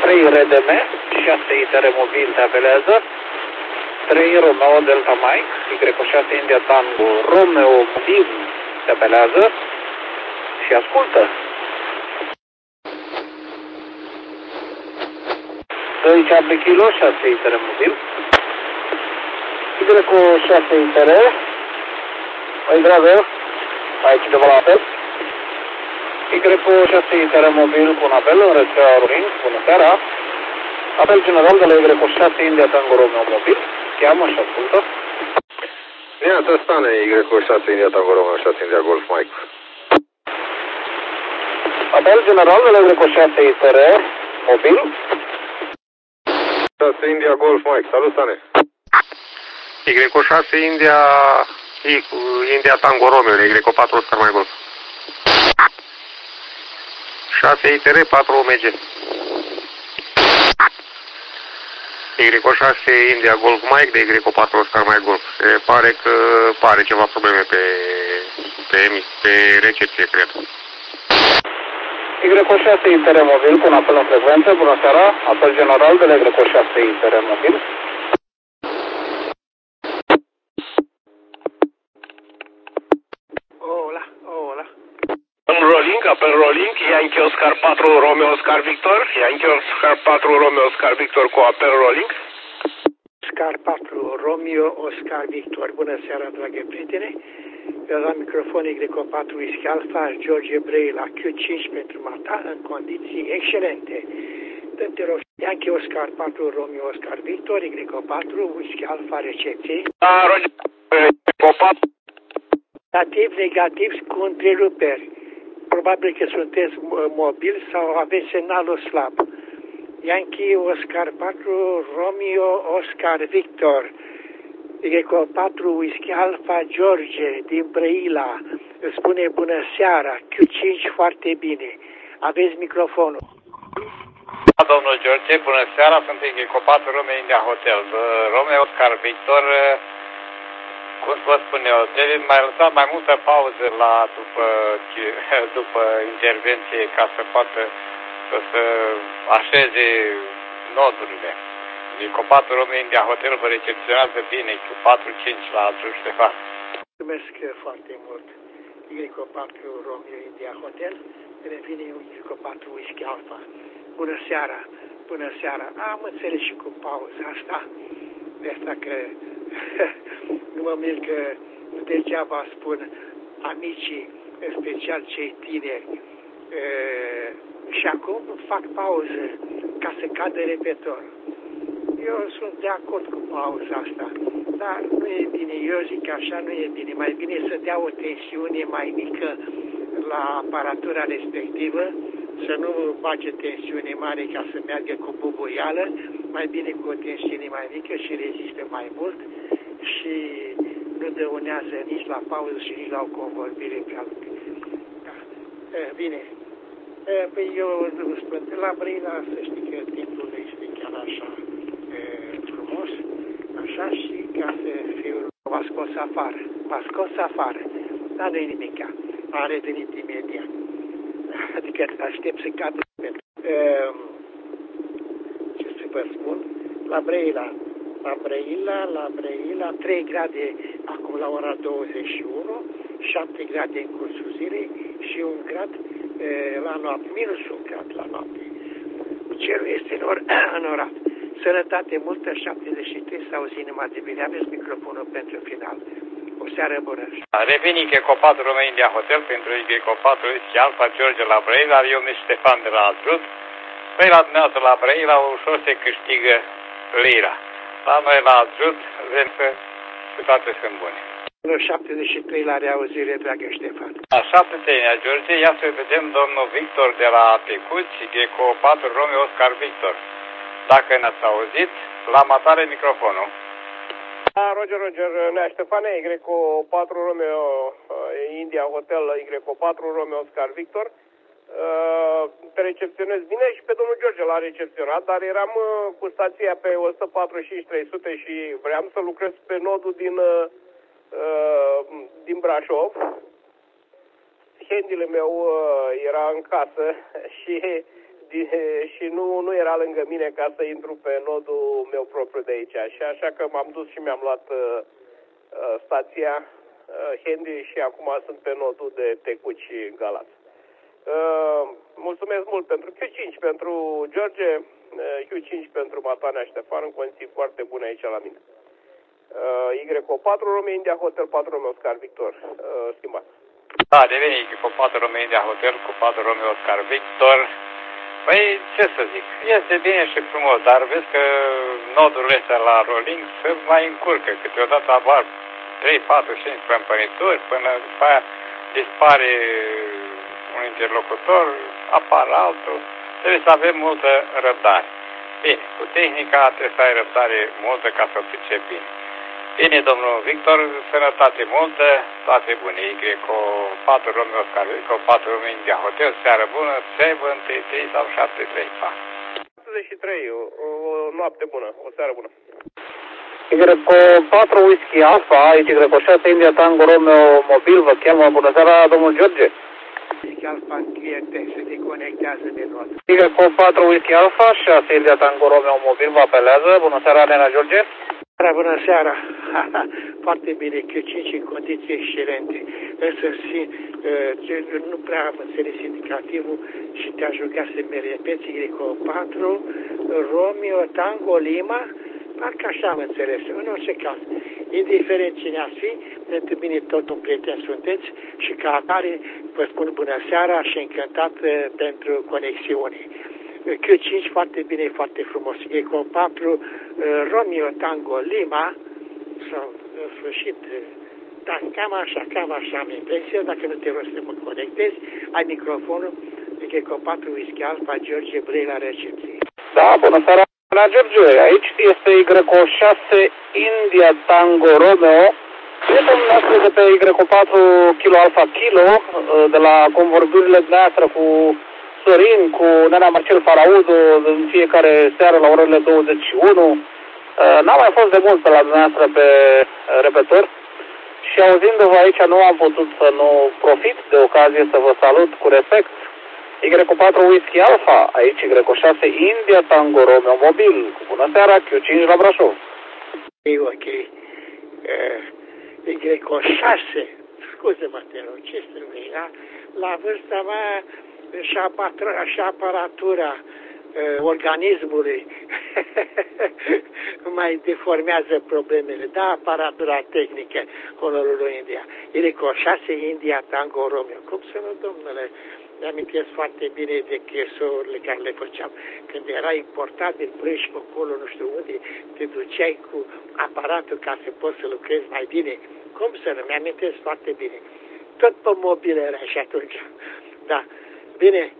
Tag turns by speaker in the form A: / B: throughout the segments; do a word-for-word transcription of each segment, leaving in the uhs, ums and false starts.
A: trei R D M, șase I T R mobil te apelează, trei Romeo Delta Mike, Y șase India Tango, Romeo mobil te apelează și ascultă. doi Charlie Kilo, șase I T R mobil, Y șase I T R, mai grave, mai cineva la apel. Y șase I T R mobil cu un apel în rețeaua Roaming, bună seara. Apel general de la Y șase India Tango Romeo mobil, cheamă și ascultă.
B: Neața Stane, Y șase India Tango Romeo șase India Golf Mike.
A: Apel general de la Y șase I T R mobil.
B: șase India Golf Mike, salut Stane.
C: Y șase India, India Tango Romeo, Y patru Oscar Mike Golf. șase I T R, patru O M G. Y șase India Golf Mike de Y patru Oscar Mike Golf. Se pare că pare ceva probleme pe, pe, pe recepție, cred.
A: Y șase I T R mobil cu un apel în frecvență, bună seara, apel general de la Y șase I T R mobil.
D: Hola, hola.
E: Rolling, apel rolling, Yankee Oscar patru Romeo Oscar Victor, Yankee Oscar patru Romeo Oscar Victor cu apel rolling.
D: Oscar patru Romeo Oscar Victor, bună seara, dragă prietene. La microfon Y patru Whisky Alpha, George Brei la Q cinci pentru Mata, în condiții excelente. Te rog, Yankee Oscar patru Romeo Oscar Victor, Y patru Whisky Alpha, recepție.
E: Da, Roger, Y patru.
D: Negativ, negativ cu întreruperi. Probabil că sunteți mobil sau aveți semnalul slab. Yankee Oscar patru Romeo Oscar Victor, Y patru Whisky Alpha George din Brăila, îți spune bună seara, Q cinci foarte bine. Aveți microfonul.
F: Domnul George, bună seara, sunt Y patru Romeo India Hotel. Romeo Oscar Victor, cum vă spun eu, trebuie mai lăsat mai multă pauză la după, după intervenție ca să poată să, să așeze nodurile. Q patru Romeo India Hotel vă recepționează bine, Q patru cinci la Giul Ștefan.
D: Mulțumesc foarte mult. Y patru Romeo India Hotel, revine Y patru Whisky Alpha. Bună seara, bună seara. Am înțeles și cu pauza asta, de asta că nu mă mir că degeaba spun amicii, în special cei tineri. E, și acum fac pauză ca să cadă repetor. Eu sunt de acord cu pauza asta, dar nu e bine, eu zic că așa nu e bine. Mai bine să dea o tensiune mai mică la aparatura respectivă, să nu bage tensiune mare ca să meargă cu bubuială, mai bine cu o tensiune mai mică și rezistă mai mult și nu dăunează nici la pauză și nici la o convorbire prea lungă. Da. Bine. Păi eu spun, la Brăila să știi că timpul este chiar așa frumos, așa, și ca să fiu, m-a scos afară, m-a scos afară, dar nu-i nimica, a revenit imediat, adică aștept să cadă. Ce să vă spun, la Brăila, la Brăila, la Brăila, trei grade acum la ora douăzeci și unu, șapte grade în cursul zilei și un grad e, la noapte, minus un grad la noapte. Cerul este înorat. Sănătate multă, șaptezeci și trei, să auzi numai de bine. Aveți microfonul pentru final. O seară bună.
F: Revenic Y patru Romeo India Hotel pentru Y patru Whisky Alpha George la Brăila, eu mi Ștefan de la Azrut. Păi la dumneavoastră la Brăila ușor se câștigă lira. La noi la Azrut, vedem că toate sunt bune.
D: șaptezeci și trei la reauzire, dragă Ștefan.
F: La șaptezeci, George, ia să vedem domnul Victor de la Tecuți, Y patru Romeo Oscar Victor. Dacă ne-ați auzit, la matare microfonul.
E: Da, Roger, Roger, Nea Ștefane, Y patru Romeo India Hotel, Y patru Romeo Oscar Victor. Te recepționez bine și pe domnul George l-a recepționat, dar eram cu stația pe o sută patruzeci și cinci trei sute și vreau să lucrez pe nodul din, din Brașov. Handle-ul meu era în casă și și nu, nu era lângă mine ca să intru pe nodul meu propriu de aici. Și așa că m-am dus și mi-am luat uh, stația uh, handy și acum sunt pe nodul de Tecuci Galați. Uh, mulțumesc mult pentru Q cinci, pentru George, uh, Q cinci pentru Matania Ștefan, în condiții foarte bune aici la mine. Uh, Y O patru Romeo India Hotel patru Romeo Oscar Victor, uh, schimbat.
F: Da, devine Y O patru Romeo India Hotel cu patru Romeo Oscar Victor. Păi, ce să zic, este bine și frumos, dar vezi că nodurile astea la rolling se mai încurcă. Câteodată apar trei, patru, cinci împărnituri, până după aia dispare un interlocutor, apar altul. Trebuie să avem multă răbdare. Bine, cu tehnica trebuie să ai răbdare multă ca să o pricepi bine. Bine, domnul Victor, sănătate multă, toate bune. Y O patru Romeo Oscar Victor, patru Romeo India Hotel, seară bună, șapte trei sau șapte trei.
E: șaptezeci și trei, o, o noapte bună, o seară bună.
A: Y O patru Whisky Alpha, Y O șase India Tango Romeo Mobil, vă cheamă. Bună seara, domnul George.
D: Whisky Alpha cliente, se deconectează de noi.
A: Y O patru Whisky Alpha, șase India Tango Romeo Mobil, vă apelează. Bună seara, nena George.
D: Bună seara! Foarte bine, Q cinci în condiții excelente. Însă nu prea am înțeles indicativul și te-aș ruga să mi repeți Y O patru Romeo Tango Lima. Parcă așa am înțeles. În orice caz, indiferent cine ați fi, pentru mine tot un prieten sunteți și ca atare vă spun bună seara și încântat pentru conexiune. Q cinci foarte bine, foarte frumos. Y O patru Romeo Tango Lima sau în sfârșit, da, cam așa, cam așa am impresia, dacă nu te rost să mă conectezi, ai microfonul, Y O patru Whisky Alpha, George Brei la recepție.
A: Da, bună seara, la George. Aici este Y O șase India Tango Romeo. Prietenul nostru de pe Y O patru Kilo Alpha Kilo, de la convorbirile noastre cu Sorin, cu nena Marcel Faraudu, în fiecare seară la orele douăzeci și unu. N-am mai fost de mult pe la dumneavoastră pe repetor și auzindu-vă aici nu am putut să nu profit de ocazie să vă salut cu respect. Y O patru Whisky Alpha, aici Y O șase India Tango Romeo Mobil. Bună seara, Q cinci la Brașov.
D: E ok. Uh, Y O șase, scuze-mă, te rog, ce strângă, da? La vârsta mea și, și aparatura uh, organismului mai deformează problemele. Da, aparatura tehnică, honorul India. Y O șase India Tango Romeo. Cum să nu, domnule? Mi-amintesc foarte bine de chesurile care le făceam. Când era importabil până și acolo, nu știu unde, te duceai cu aparatul ca să poți să lucrezi mai bine. Cum să nu? Mi-amintesc foarte bine. Tot pe mobil era și atunci. Da. Bine.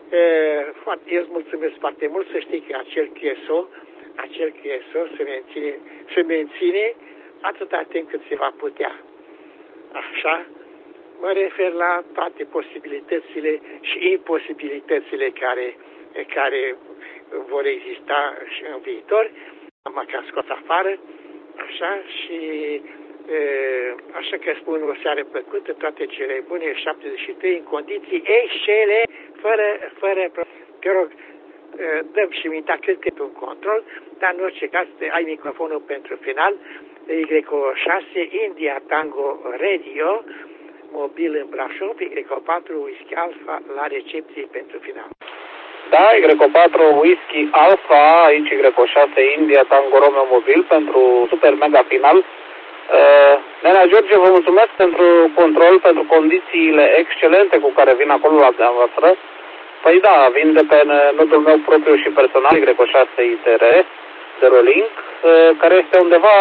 D: Eu îți mulțumesc foarte mult să știi că acel cheso, acel cheso se menține, se menține atâta timp cât se va putea. Așa? Mă refer la toate posibilitățile și imposibilitățile care, care vor exista și în viitor. Am că scos afară, așa, și e, așa că spun o seară plăcută, toate cele bune, șaptezeci și trei, în condiții excelente, fără, fără, te rog, dăm și mintea, cred că e un control, dar în orice caz ai microfonul pentru final, Y O șase India Tango Radio, mobil în Brașov, Y O patru Whisky Alpha la recepție pentru final.
A: Da, Y O patru Whisky Alpha, aici Y O șase India Tango Romeo Mobil pentru super mega final. Uh, nena George, vă mulțumesc pentru control, pentru condițiile excelente cu care vin acolo la dumneavoastră. Păi da, vin de pe nodul meu propriu și personal, Y O șase I T R, Zero Link, uh, care este undeva,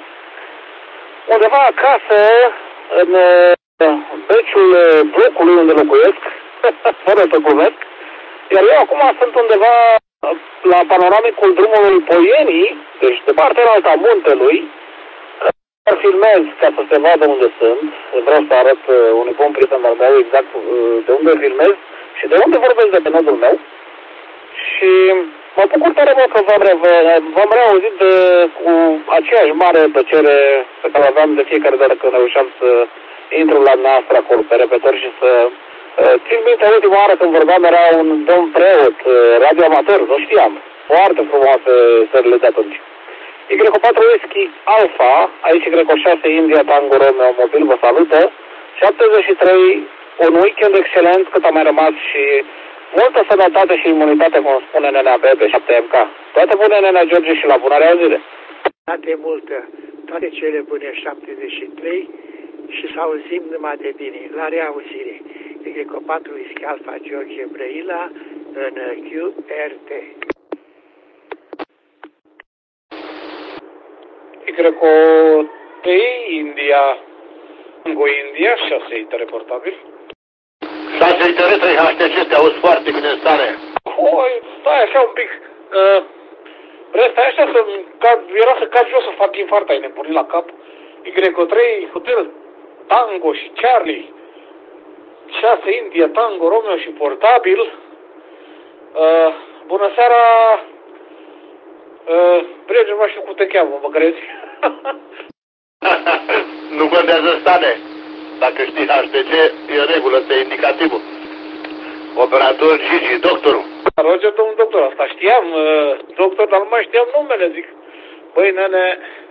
A: undeva acasă, în beciul blocului unde locuiesc, fără să glumesc, iar eu acum sunt undeva la panoramicul drumului Poienii, deci de partea alta a muntelui. Filmez ca să se vadă unde sunt, vreau să arăt unui bun prieten al meu exact de unde filmez și de unde vorbesc de pe nodul meu. Și mă bucur tare mult că v-am reauzit de, cu aceeași mare plăcere pe care aveam de fiecare dată când reușeam să intru la noastră acolo pe repetor și să Țin minte, ultima oară când vorbeam era un domn preot, radioamator, nu știam. Foarte frumoase sările de atunci. Y patru Whisky Alpha, aici Y șase India Tango Romeo Mobil vă salută. șaptezeci și trei, un weekend excelent cât a mai rămas și multă sănătate și imunitate, cum spune nenea Bebe, șapte M K. Toate bune, nenea George, și la bună reauzire.
D: Toate multă, toate cele bune, șaptezeci și trei, și să auzim numai de bine. La reauzire. Y patru Whisky Alpha George Brăila în Q R T.
A: Y trei India, Tango India, șase I T reportabil.
G: șase I T trei H T C, te auzi foarte bine în stare.
A: Oi, stai așa un pic. Uh, Stai așa să cad, era să cad jos să fac infart, ai nebunit la cap. Y trei Hotel Tango și Charlie, șase India Tango Romeo și portabil. Uh, bună seara. Uh, prieten, mă știu cum te cheamă, mă crezi?
G: Nu contează, Stane. Dacă știi H T C, e în regulă, ăsta e indicativul. Operator Gigi, doctorul.
A: Roger, domnul doctor, asta știam, uh, doctor, dar nu mai știam numele, zic. Băi, nene...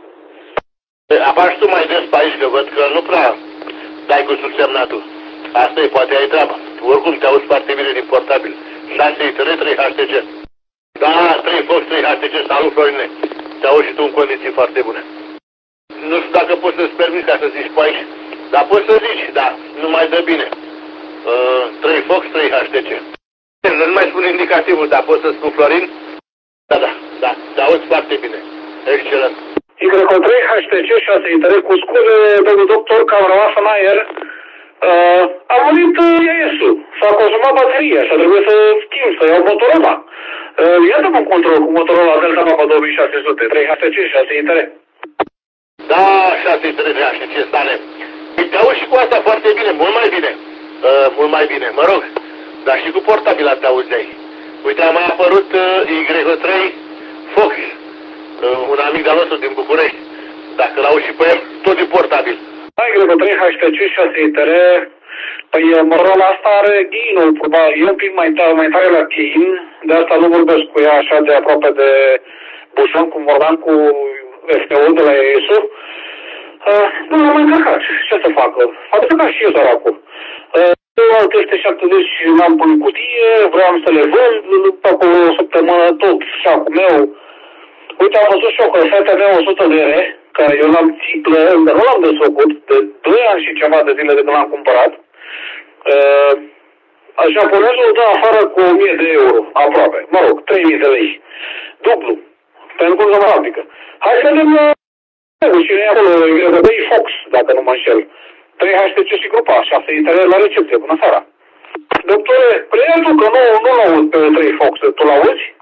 G: Apași tu mai des pe aici, că văd că nu prea dai cu subsemnatul. Asta e, poate ai treaba. Oricum te auzi foarte bine din portabil. șase I T R, trei H T C. Da, trei Fox, trei H T C, salut, Florine. Te auzi și tu în condiții foarte bune. Nu știu dacă poți să-ți permiți ca să zici pe aici, dar poți să zici, da, nu mai dă bine. Uh, trei Fox, trei H T C. Nu mai spun indicativul, dar pot să spun Florin? Da, da, da, te auzi foarte bine. Excelent.
A: Y trei H T C, șase I T R, cu scuze, domnul doctor, că am rămas în aer. Uh, a murit uh, I A S-ul, s-a consumat bateria și a trebuit să schimb, să iau Motorola. Uh, Iată-mă un control cu Motorola Delta Papa două mii șase sute, trei H T C, șase I T R.
G: Da, șase I T R, trei H T C, Stane. Te auzi și cu asta foarte bine, mult mai bine. Uh, mult mai bine, mă rog. Dar și cu portabila te auzeai. Uite, a mai apărut uh, Y trei Fox, uh, un amic de-al nostru din București. Dacă l-auzi și pe el, tot din portabil.
A: Da, Y trei H T C, șase I T R, păi Motorola asta are gain-ul, probabil, e un pic mai tare, mai tare la gain, de asta nu vorbesc cu ea așa de aproape de bușon, cum vorbeam cu F T U de la I A S-ul. Uh, nu l-am mai încărcat, ce să facă? A încărcat și eu, săracul. Uh, Eu peste șaptezeci l-am până în cutie, vreau să le vând, după o săptămână tot șacul meu. Uite, am văzut și eu că fata mea o sută de lei, că eu l-am țiplă, dar nu l-am desfăcut, de doi ani și ceva de zile de când l-am cumpărat. Uh, japonezul îl dă afară cu o mie de euro, aproape, mă rog, trei mii de lei. Dublu, pentru consumație rapidă. Hai să vedem uh, cine e acolo, e Fox, dacă nu mă înșel. trei H T C și grupa, șase I T R la recepție. Bună seara. Doctore, preiau tu că nu, nu l-auzi pe trei Fox, tu l-auzi?